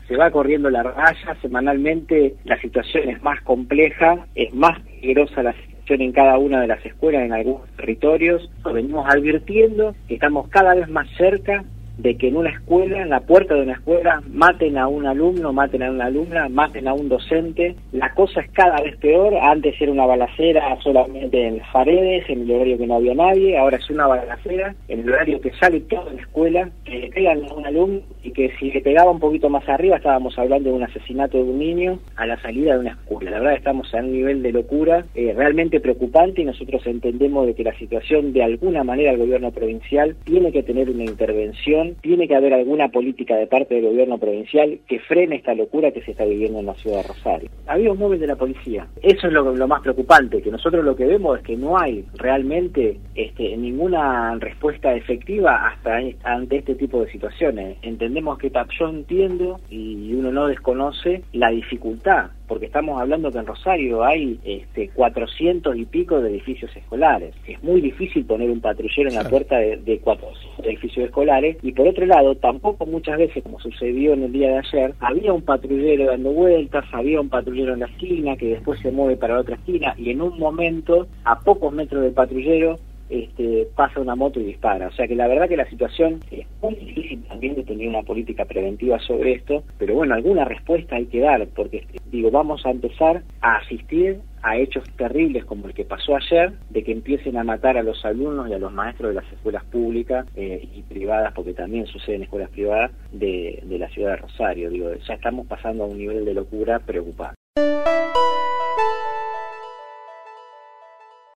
se va corriendo la raya, semanalmente la situación es más compleja, es más peligrosa la situación en cada una de las escuelas, en algunos territorios. Venimos advirtiendo que estamos cada vez más cerca de que en una escuela, en la puerta de una escuela, maten a un alumno, maten a una alumna, maten a un docente. La cosa es cada vez peor. Antes era una balacera solamente en las paredes, en el horario que no había nadie. Ahora es una balacera en el horario que sale toda la escuela, que le pegan a un alumno, y que si le pegaba un poquito más arriba estábamos hablando de un asesinato de un niño a la salida de una escuela. La verdad, estamos a un nivel de locura realmente preocupante, y nosotros entendemos de que la situación, de alguna manera, el gobierno provincial tiene que tener una intervención. Tiene que haber alguna política de parte del gobierno provincial que frene esta locura que se está viviendo en la ciudad de Rosario. Había un móvil de la policía. Eso es lo más preocupante, que nosotros lo que vemos es que no hay realmente ninguna respuesta efectiva ante este tipo de situaciones. Entendemos que yo entiendo, y uno no desconoce la dificultad, porque estamos hablando que en Rosario hay 400 y pico de edificios escolares. Es muy difícil poner un patrullero en la puerta de 400 edificios escolares, y por otro lado, tampoco muchas veces, como sucedió en el día de ayer, había un patrullero dando vueltas, había un patrullero en la esquina que después se mueve para la otra esquina, y en un momento, a pocos metros del patrullero, pasa una moto y dispara. O sea que la verdad que la situación es muy difícil también de tener una política preventiva sobre esto, pero bueno, alguna respuesta hay que dar, porque vamos a empezar a asistir a hechos terribles como el que pasó ayer, de que empiecen a matar a los alumnos y a los maestros de las escuelas públicas y privadas, porque también sucede en escuelas privadas de la ciudad de Rosario. Ya estamos pasando a un nivel de locura preocupante.